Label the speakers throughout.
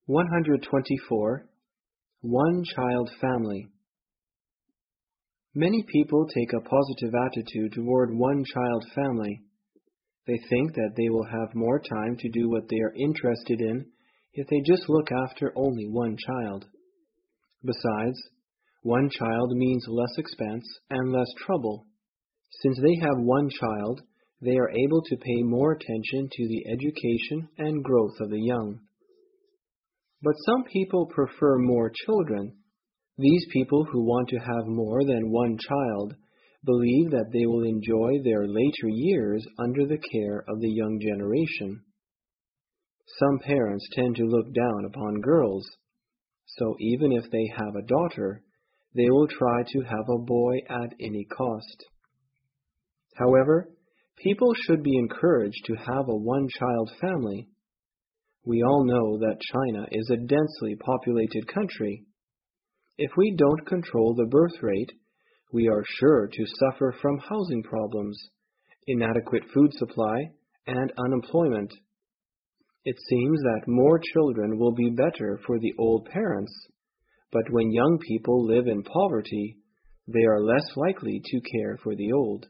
Speaker 1: 124. One-child family. Many people take a positive attitude toward one-child family. They think that they will have more time to do what they are interested in if they just look after only one child. Besides, one child means less expense and less trouble. Since they have one child, they are able to pay more attention to the education and growth of the young. But some people prefer more children. These people who want to have more than one child believe that they will enjoy their later years under the care of the young generation. Some parents tend to look down upon girls, so even if they have a daughter, they will try to have a boy at any cost. However, people should be encouraged to have a one-child family. We all know that China is a densely populated country. If we don't control the birth rate, we are sure to suffer from housing problems, inadequate food supply, and unemployment. It seems that more children will be better for the old parents, but when young people live in poverty, they are less likely to care for the old.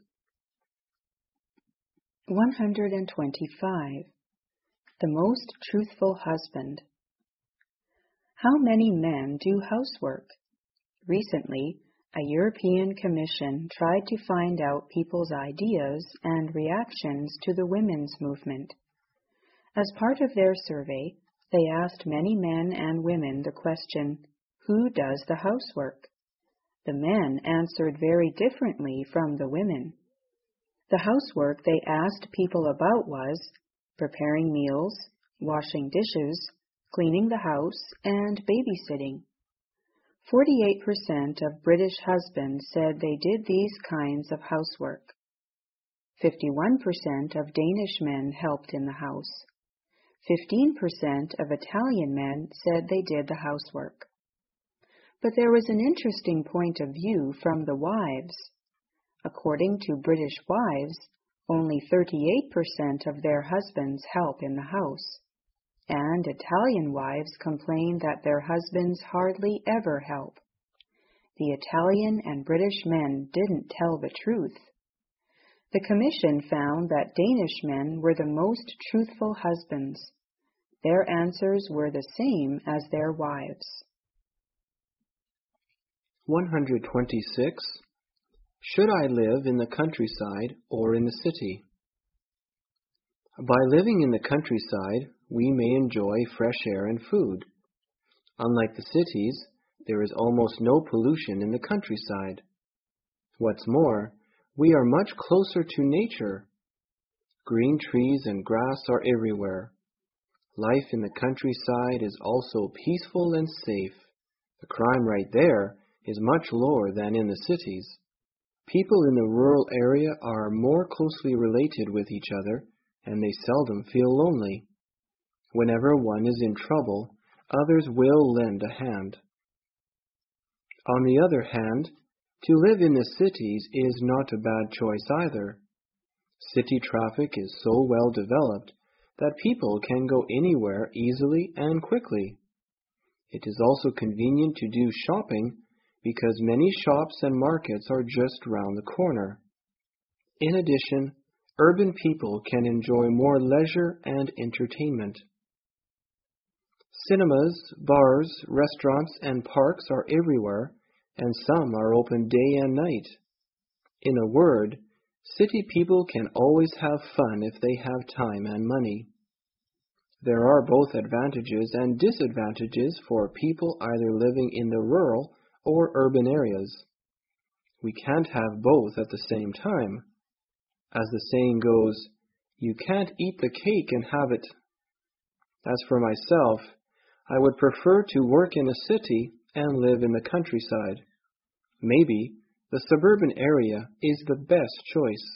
Speaker 2: 125. The most truthful husband. How many men do housework? Recently, a European Commission tried to find out people's ideas and reactions to the women's movement. As part of their survey, they asked many men and women the question, who does the housework? The men answered very differently from the women. The housework they asked people about was preparing meals, washing dishes, cleaning the house, and babysitting. 48% of British husbands said they did these kinds of housework. 51% of Danish men helped in the house. 15% of Italian men said they did the housework. But there was an interesting point of view from the wives. According to British wives, only 38% of their husbands help in the house, and Italian wives complain that their husbands hardly ever help. The Italian and British men didn't tell the truth. The commission found that Danish men were the most truthful husbands. Their answers were the same as their wives.
Speaker 1: 126. Should I live in the countryside or in the city? By living in the countryside, we may enjoy fresh air and food. Unlike the cities, there is almost no pollution in the countryside. What's more, we are much closer to nature. Green trees and grass are everywhere. Life in the countryside is also peaceful and safe. The crime rate there is much lower than in the cities. People in the rural area are more closely related with each other, and they seldom feel lonely. Whenever one is in trouble, others will lend a hand. On the other hand, to live in the cities is not a bad choice either. City traffic is so well developed that people can go anywhere easily and quickly. It is also convenient to do shopping because many shops and markets are just round the corner. In addition, urban people can enjoy more leisure and entertainment. Cinemas, bars, restaurants, and parks are everywhere, and some are open day and night. In a word, city people can always have fun if they have time and money. There are both advantages and disadvantages for people either living in the rural or urban areas. We can't have both at the same time. As the saying goes, you can't eat the cake and have it. As for myself, I would prefer to work in a city and live in the countryside. Maybe the suburban area is the best choice.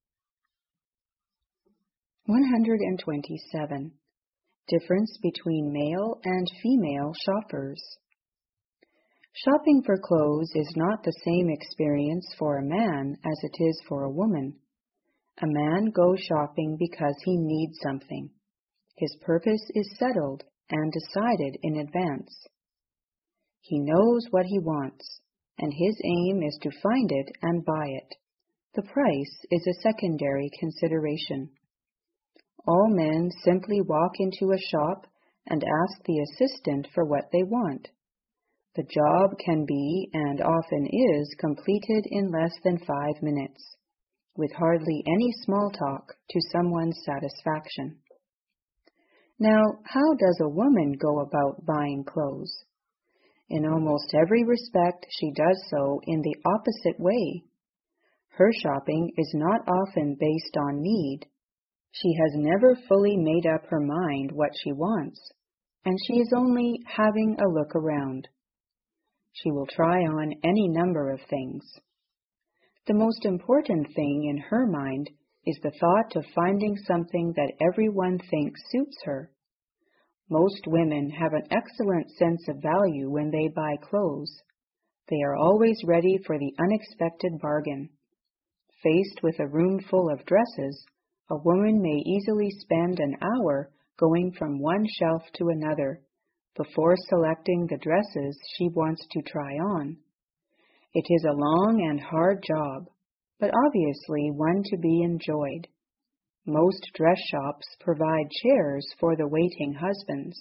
Speaker 2: 127. Difference between male and female shoppers. Shopping for clothes is not the same experience for a man as it is for a woman. A man goes shopping because he needs something. His purpose is settled, and decided in advance. He knows what he wants, and his aim is to find it and buy it. The price is a secondary consideration. All men simply walk into a shop and ask the assistant for what they want. The job can be, and often is, completed in less than 5 minutes, with hardly any small talk to someone's satisfaction. Now, how does a woman go about buying clothes? In almost every respect, she does so in the opposite way. Her shopping is not often based on need. She has never fully made up her mind what she wants, and she is only having a look around. She will try on any number of things. The most important thing in her mind is the thought of finding something that everyone thinks suits her. Most women have an excellent sense of value when they buy clothes. They are always ready for the unexpected bargain. Faced with a room full of dresses, a woman may easily spend an hour going from one shelf to another before selecting the dresses she wants to try on. It is a long and hard job, but obviously one to be enjoyed. Most dress shops provide chairs for the waiting husbands.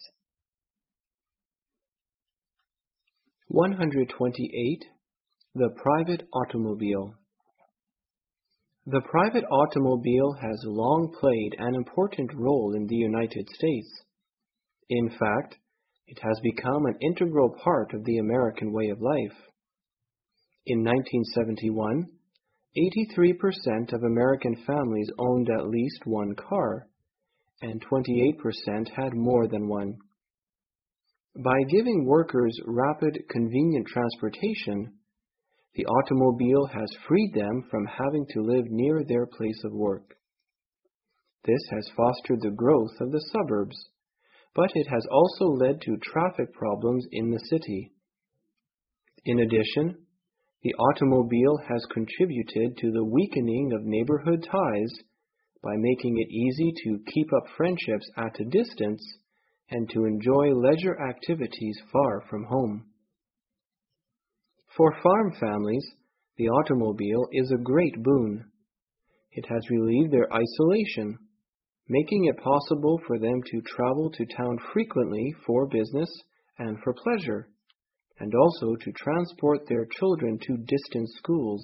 Speaker 1: 128. The private automobile. The private automobile has long played an important role in the United States. In fact, it has become an integral part of the American way of life. In 1971, 83% of American families owned at least one car, and 28% had more than one. By giving workers rapid, convenient transportation, the automobile has freed them from having to live near their place of work. This has fostered the growth of the suburbs, but it has also led to traffic problems in the city. In addition, the automobile has contributed to the weakening of neighborhood ties by making it easy to keep up friendships at a distance and to enjoy leisure activities far from home. For farm families, the automobile is a great boon. It has relieved their isolation, making it possible for them to travel to town frequently for business and for pleasure, and also to transport their children to distant schools.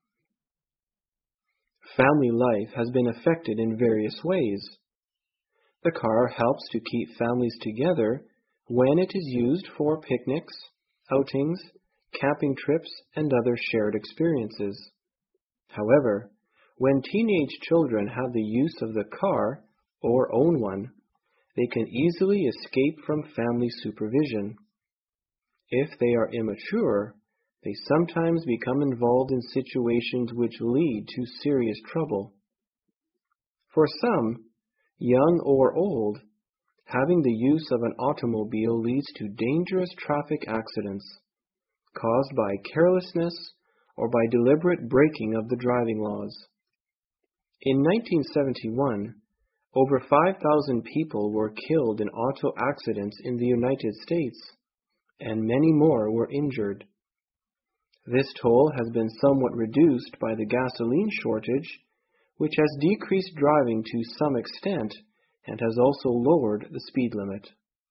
Speaker 1: Family life has been affected in various ways. The car helps to keep families together when it is used for picnics, outings, camping trips, and other shared experiences. However, when teenage children have the use of the car or own one, they can easily escape from family supervision. If they are immature, they sometimes become involved in situations which lead to serious trouble. For some, young or old, having the use of an automobile leads to dangerous traffic accidents caused by carelessness or by deliberate breaking of the driving laws. In 1971, over 5,000 people were killed in auto accidents in the United States, and many more were injured. This toll has been somewhat reduced by the gasoline shortage, which has decreased driving to some extent and has also lowered the speed limit.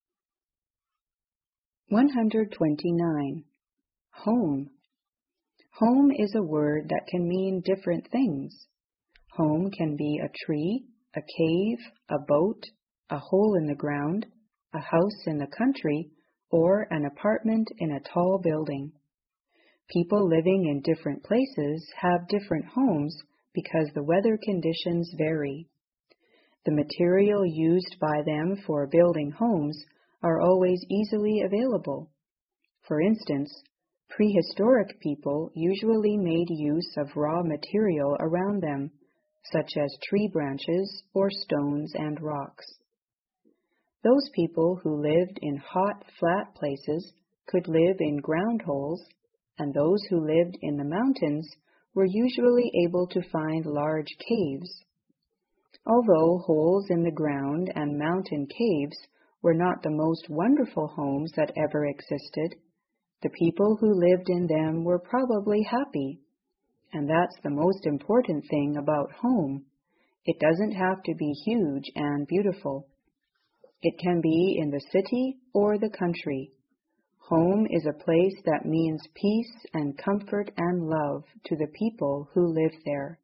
Speaker 2: 129. Home. Home is a word that can mean different things. Home can be a tree, a cave, a boat, a hole in the ground, a house in the country, or an apartment in a tall building. People living in different places have different homes because the weather conditions vary. The material used by them for building homes are always easily available. For instance, prehistoric people usually made use of raw material around them, such as tree branches or stones and rocks. Those people who lived in hot, flat places could live in ground holes, and those who lived in the mountains were usually able to find large caves. Although holes in the ground and mountain caves were not the most wonderful homes that ever existed, the people who lived in them were probably happy. And that's the most important thing about home. It doesn't have to be huge and beautiful. It can be in the city or the country. Home is a place that means peace and comfort and love to the people who live there.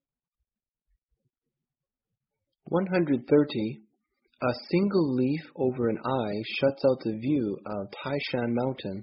Speaker 1: 130. A single leaf over an eye shuts out the view of Taishan Mountain.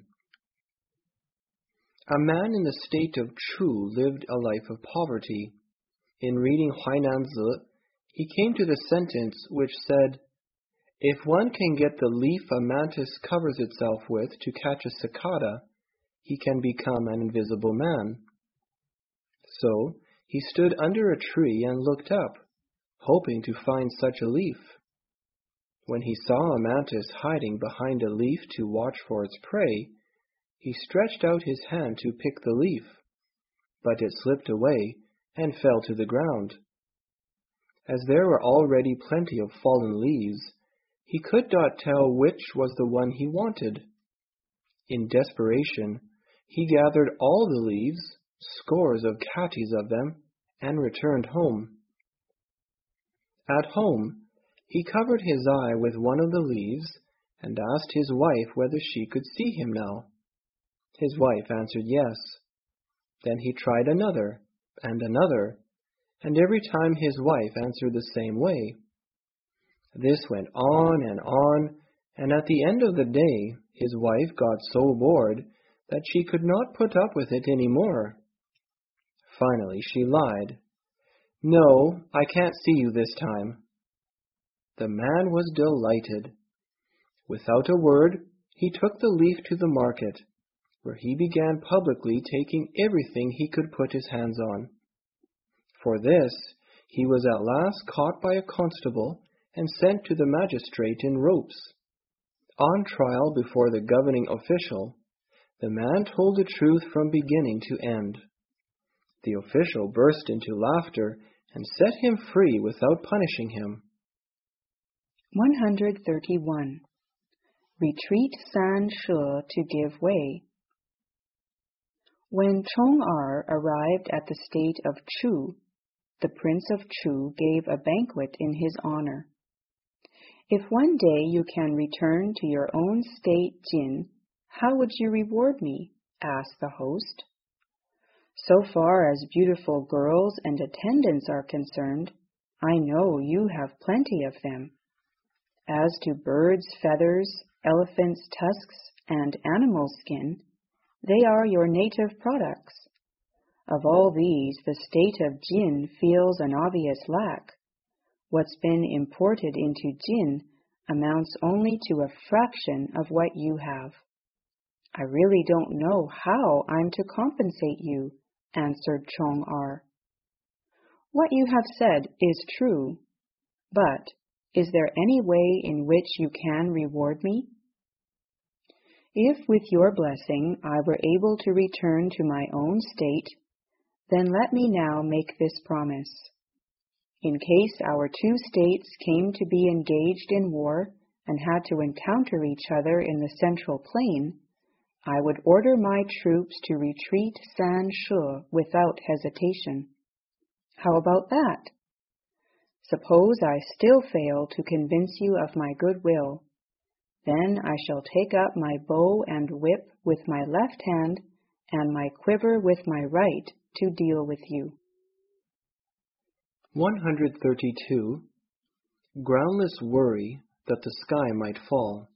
Speaker 1: A man in the state of Chu lived a life of poverty. In reading Huainanzi, he came to the sentence which said, "If one can get the leaf a mantis covers itself with to catch a cicada, he can become an invisible man." So he stood under a tree and looked up, hoping to find such a leaf. When he saw a mantis hiding behind a leaf to watch for its prey, he stretched out his hand to pick the leaf, but it slipped away and fell to the ground. As there were already plenty of fallen leaves, he could not tell which was the one he wanted. In desperation, he gathered all the leaves, scores of catties of them, and returned home. At home, he covered his eye with one of the leaves and asked his wife whether she could see him now. His wife answered yes. Then he tried another, and every time his wife answered the same way. This went on, and at the end of the day, his wife got so bored that she could not put up with it any more. Finally, she lied. "No, I can't see you this time." The man was delighted. Without a word, he took the leaf to the market, where he began publicly taking everything he could put his hands on. For this, he was at last caught by a constable and sent to the magistrate in ropes. On trial before the governing official, the man told the truth from beginning to end. The official burst into laughter and set him free without punishing him.
Speaker 2: 131. Retreat San She to give way. When Chong-Er arrived at the state of Chu, the Prince of Chu gave a banquet in his honor. "If one day you can return to your own state, Jin, how would you reward me?" asked the host. "So far as beautiful girls and attendants are concerned, I know you have plenty of them. As to birds' feathers, elephants' tusks, and animal skin, they are your native products. Of all these, the state of Jin feels an obvious lack. What's been imported into Jin amounts only to a fraction of what you have. I really don't know how I'm to compensate you," answered Chong-Er. "What you have said is true, but is there any way in which you can reward me? If with your blessing I were able to return to my own state, then let me now make this promise. In case our two states came to be engaged in war and had to encounter each other in the Central Plain, I would order my troops to retreat San She without hesitation. How about that? Suppose I still fail to convince you of my goodwill. Then I shall take up my bow and whip with my left hand and my quiver with my right to deal with you."
Speaker 1: 132. Groundless worry that the sky might fall.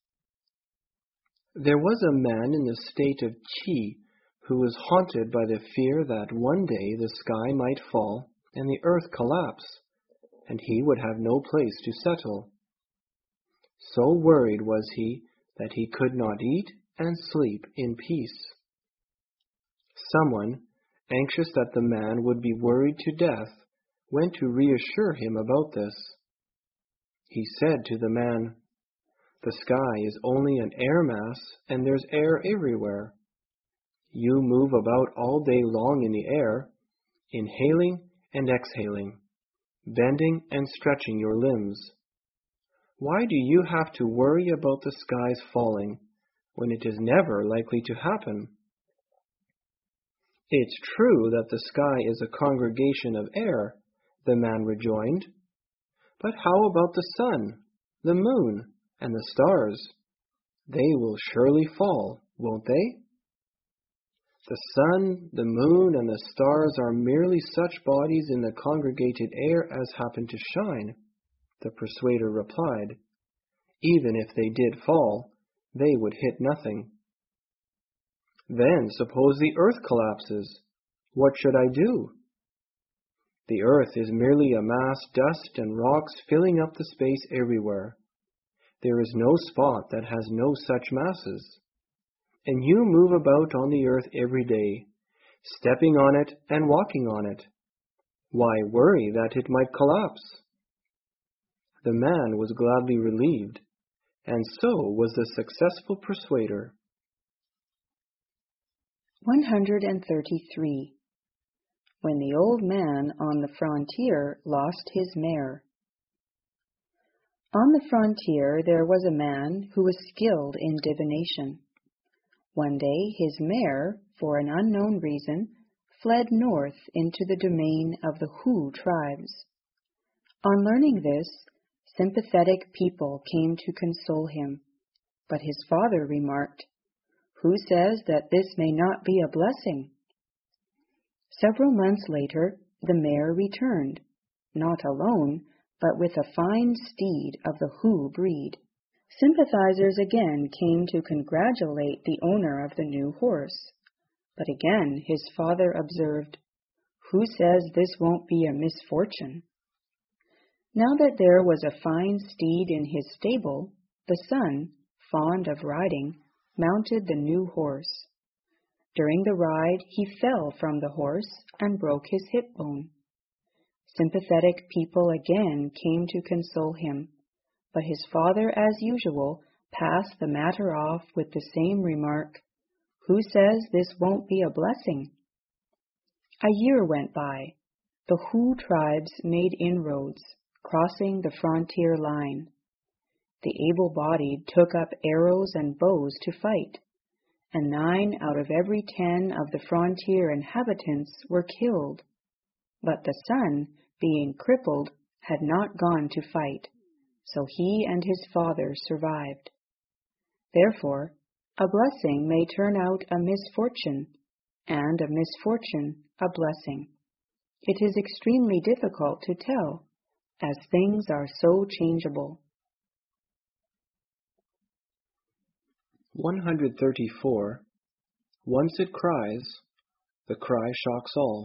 Speaker 1: There was a man in the state of Qi who was haunted by the fear that one day the sky might fall and the earth collapse, and he would have no place to settle. So worried was he that he could not eat and sleep in peace. Someone, anxious that the man would be worried to death, went to reassure him about this. He said to the man, "The sky is only an air mass, and there's air everywhere. You move about all day long in the air, inhaling and exhaling, bending and stretching your limbs. Why do you have to worry about the skies falling when it is never likely to happen? It's true that the sky is a congregation of air, the man rejoined. But how about the sun, the moon, and the stars? They will surely fall, won't they? The sun, the moon, and the stars are merely such bodies in the congregated air as happen to shine, the persuader replied. Even if they did fall, they would hit nothing. Then suppose the earth collapses. What should I do? The earth is merely a mass of dust and rocks filling up the space everywhere. There is no spot that has no such masses. And you move about on the earth every day, stepping on it and walking on it. Why worry that it might collapse? The man was gladly relieved, and so was the successful persuader.
Speaker 2: 133. When the old man on the frontier lost his mare. On the frontier there was a man who was skilled in divination. One day his mare, for an unknown reason, fled north into the domain of the Hu tribes. On learning this, sympathetic people came to console him, but his father remarked, "Who says that this may not be a blessing?" Several months later, the mare returned, not alone, but with a fine steed of the Hu breed. Sympathizers again came to congratulate the owner of the new horse, but again his father observed, "Who says this won't be a misfortune?" Now that there was a fine steed in his stable, the son, fond of riding, mounted the new horse. During the ride, he fell from the horse and broke his hip bone. Sympathetic people again came to console him, but his father, as usual, passed the matter off with the same remark, "Who says this won't be a blessing?" A year went by. The Hu tribes made inroads, crossing the frontier line. The able-bodied took up arrows and bows to fight, and 9 out of every 10 of the frontier inhabitants were killed. But the son, being crippled, had not gone to fight, so he and his father survived. Therefore, a blessing may turn out a misfortune, and a misfortune a blessing. It is extremely difficult to tell, as things are so changeable.
Speaker 1: 134. Once it cries, the cry shocks all.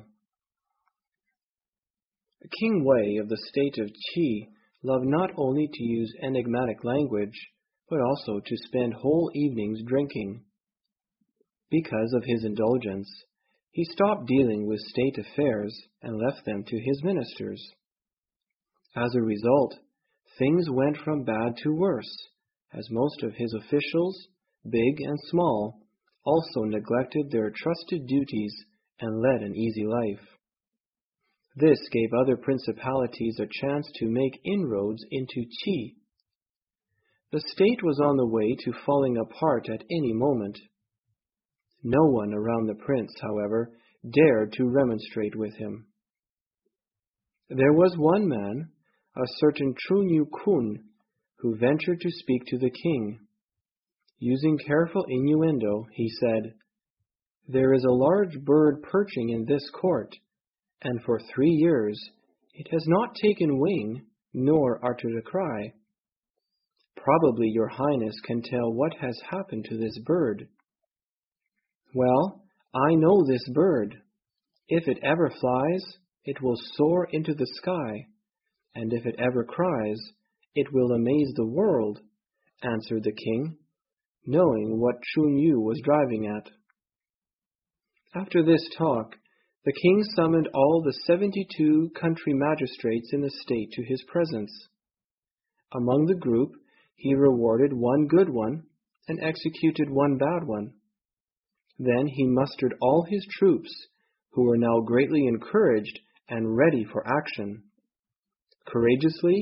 Speaker 1: The King Wei of the state of Qi loved not only to use enigmatic language, but also to spend whole evenings drinking. Because of his indulgence, he stopped dealing with state affairs and left them to his ministers. As a result, things went from bad to worse, as most of his officials, big and small, also neglected their trusted duties and led an easy life. This gave other principalities a chance to make inroads into Qi. The state was on the way to falling apart at any moment. No one around the prince, however, dared to remonstrate with him. There was one man, a certain Chunyu Kun, who ventured to speak to the king. Using careful innuendo, he said, "There is a large bird perching in this court, and for 3 years it has not taken wing nor uttered a cry. Probably your highness can tell what has happened to this bird." "Well, I know this bird. If it ever flies, it will soar into the sky, and if it ever cries, it will amaze the world," answered the king, knowing what Chunyu was driving at. After this talk, the king summoned all the 72 country magistrates in the state to his presence. Among the group, he rewarded one good one and executed one bad one. Then he mustered all his troops, who were now greatly encouraged and ready for action. Courageously,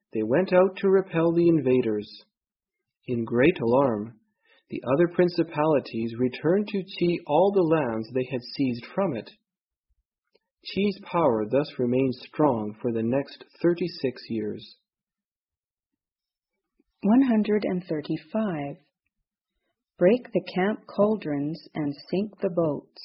Speaker 1: they went out to repel the invaders. In great alarm, the other principalities returned to Qi all the lands they had seized from it. Qi's power thus remained strong for the next 36 years.
Speaker 2: 135. Break the camp cauldrons and sink the boats.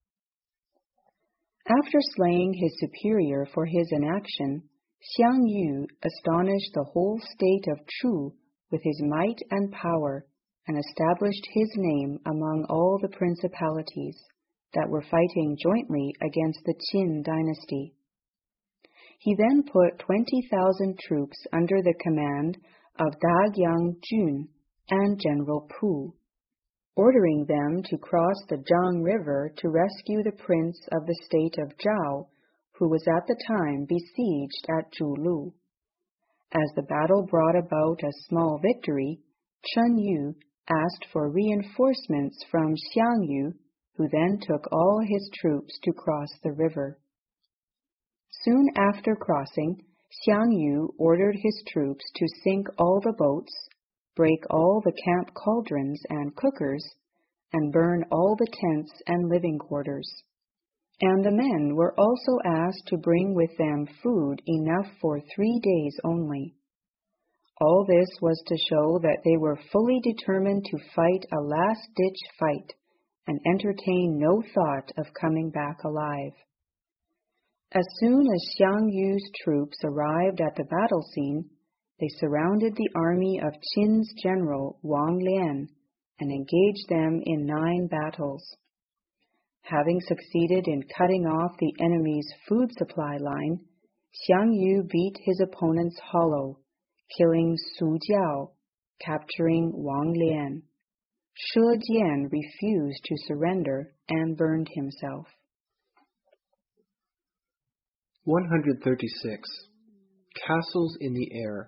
Speaker 2: After slaying his superior for his inaction, Xiang Yu astonished the whole state of Chu with his might and power, and established his name among all the principalities that were fighting jointly against the Qin dynasty. He then put 20,000 troops under the command of Dagyang Jun and General Pu, ordering them to cross the Zhang River to rescue the prince of the state of Zhao, who was at the time besieged at Zhulu. As the battle brought about a small victory, Chen Yu asked for reinforcements from Xiang Yu, who then took all his troops to cross the river. Soon after crossing, Xiang Yu ordered his troops to sink all the boats, break all the camp cauldrons and cookers, and burn all the tents and living quarters. And the men were also asked to bring with them food enough for 3 days only. All this was to show that they were fully determined to fight a last-ditch fight and entertain no thought of coming back alive. As soon as Xiang Yu's troops arrived at the battle scene, they surrounded the army of Qin's general Wang Lian and engaged them in 9 battles. Having succeeded in cutting off the enemy's food supply line, Xiang Yu beat his opponents hollow, killing Su Jiao, capturing Wang Lian. She Jian refused to surrender and burned himself.
Speaker 1: 136. Castles in the Air.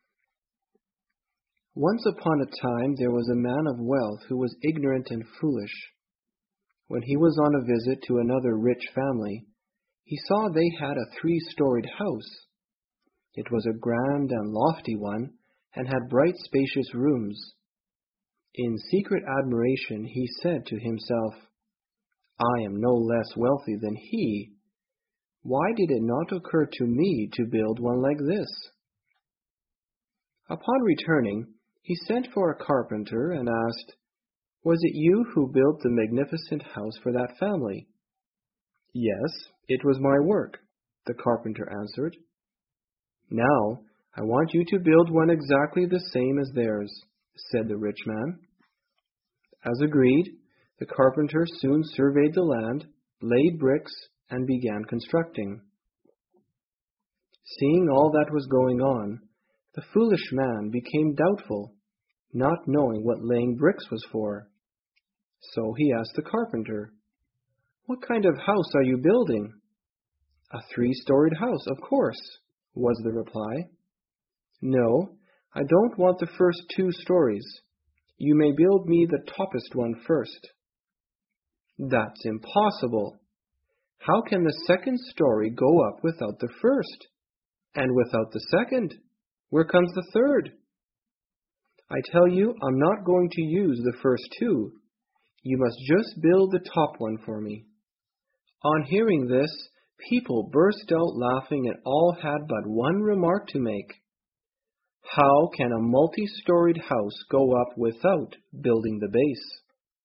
Speaker 1: Once upon a time there was a man of wealth who was ignorant and foolish. When he was on a visit to another rich family, he saw they had a 3-storied house. It was a grand and lofty one, and had bright, spacious rooms. In secret admiration he said to himself, "I am no less wealthy than he. Why did it not occur to me to build one like this?" Upon returning, he sent for a carpenter and asked, "Was it you who built the magnificent house for that family?" "Yes, it was my work," the carpenter answered. "Now, I want you to build one exactly the same as theirs," said the rich man. As agreed, the carpenter soon surveyed the land, laid bricks, and began constructing. Seeing all that was going on, the foolish man became doubtful, not knowing what laying bricks was for. So he asked the carpenter, "What kind of house are you building?" "A 3-storied house, of course," was the reply. "No, I don't want the first 2 stories. You may build me the toppest one first." "That's impossible. How can the 2nd story go up without the first? And without the 2nd, where comes the 3rd? I tell you, I'm not going to use the first 2. You must just build the top one for me." On hearing this, people burst out laughing and all had but one remark to make. How can a multi-storied house go up without building the base?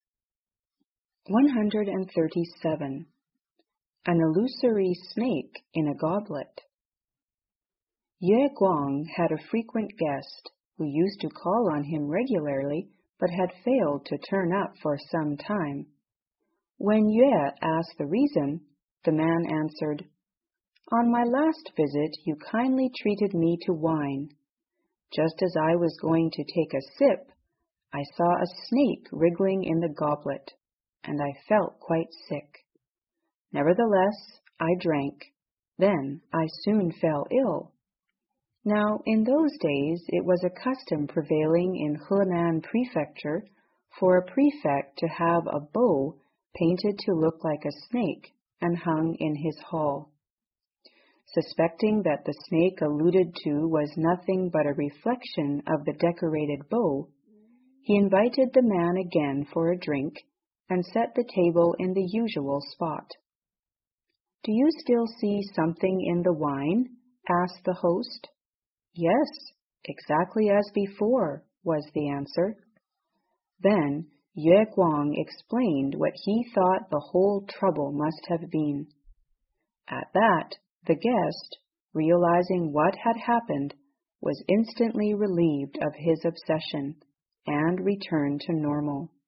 Speaker 2: 137. An illusory snake in a goblet. Yue Guang had a frequent guest who used to call on him regularly but had failed to turn up for some time. When Yue asked the reason, the man answered, "On my last visit, you kindly treated me to wine. Just as I was going to take a sip, I saw a snake wriggling in the goblet, and I felt quite sick. Nevertheless, I drank. Then I soon fell ill." Now, in those days, it was a custom prevailing in Henan Prefecture for a prefect to have a bow painted to look like a snake and hung in his hall. Suspecting that the snake alluded to was nothing but a reflection of the decorated bow, he invited the man again for a drink and set the table in the usual spot. "Do you still see something in the wine?" asked the host. "Yes, exactly as before," was the answer. Then Yue Guang explained what he thought the whole trouble must have been. At that, the guest, realizing what had happened, was instantly relieved of his obsession and returned to normal.